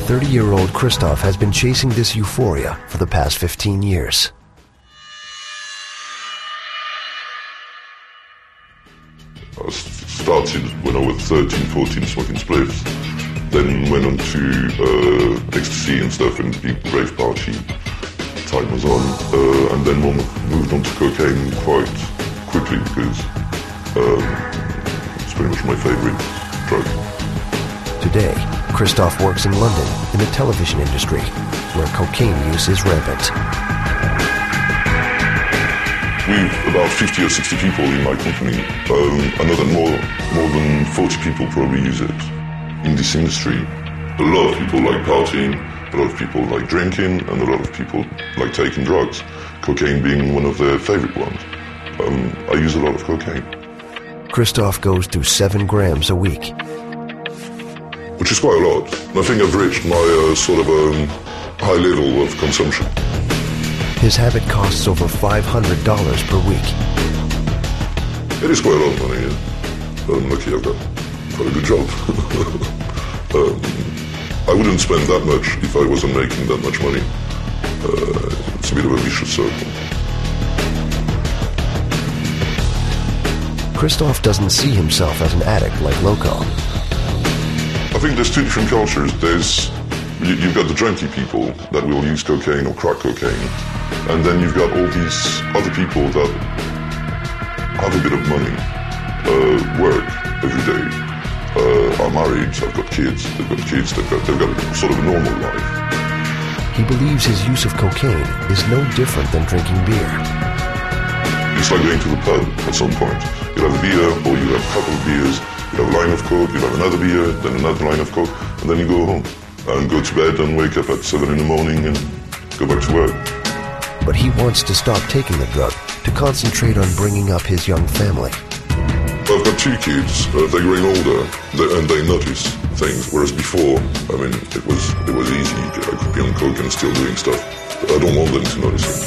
30-year-old Christoph has been chasing this euphoria for the past 15 years. I started when I was 13, 14 smoking spliffs, then went on to ecstasy and stuff and big rave party. Time was on, and then moved on to cocaine quite quickly because it's pretty much my favorite drug. Today, Christoph works in London in the television industry, where cocaine use is rampant. We've about 50 or 60 people in my company. I know that more than 40 people probably use it in this industry. A lot of people like partying, a lot of people like drinking, and a lot of people like taking drugs, cocaine being one of their favorite ones. I use a lot of cocaine. Christoph goes through 7 grams a week. Which is quite a lot. I think I've reached my sort of high level of consumption. His habit costs over $500 per week. It is quite a lot of money, yeah. I'm lucky I've got quite a good job. I wouldn't spend that much if I wasn't making that much money. It's a bit of a vicious circle. Christoph doesn't see himself as an addict like Loco. I think there's 2 different cultures. You've got the junkie people that will use cocaine or crack cocaine, and then you've got all these other people that have a bit of money, work every day, are married, have got kids, they've got sort of a normal life. He believes his use of cocaine is no different than drinking beer. It's like going to the pub at some point. You'll have a beer, or you have a couple of beers, you have a line of coke, you have another beer, then another line of coke, and then you go home and go to bed and wake up at 7 in the morning and go back to work. But he wants to stop taking the drug to concentrate on bringing up his young family. I've got 2 kids. They're growing older, and they notice things. Whereas before, I mean, it was easy. I could be on coke and still doing stuff. But I don't want them to notice it.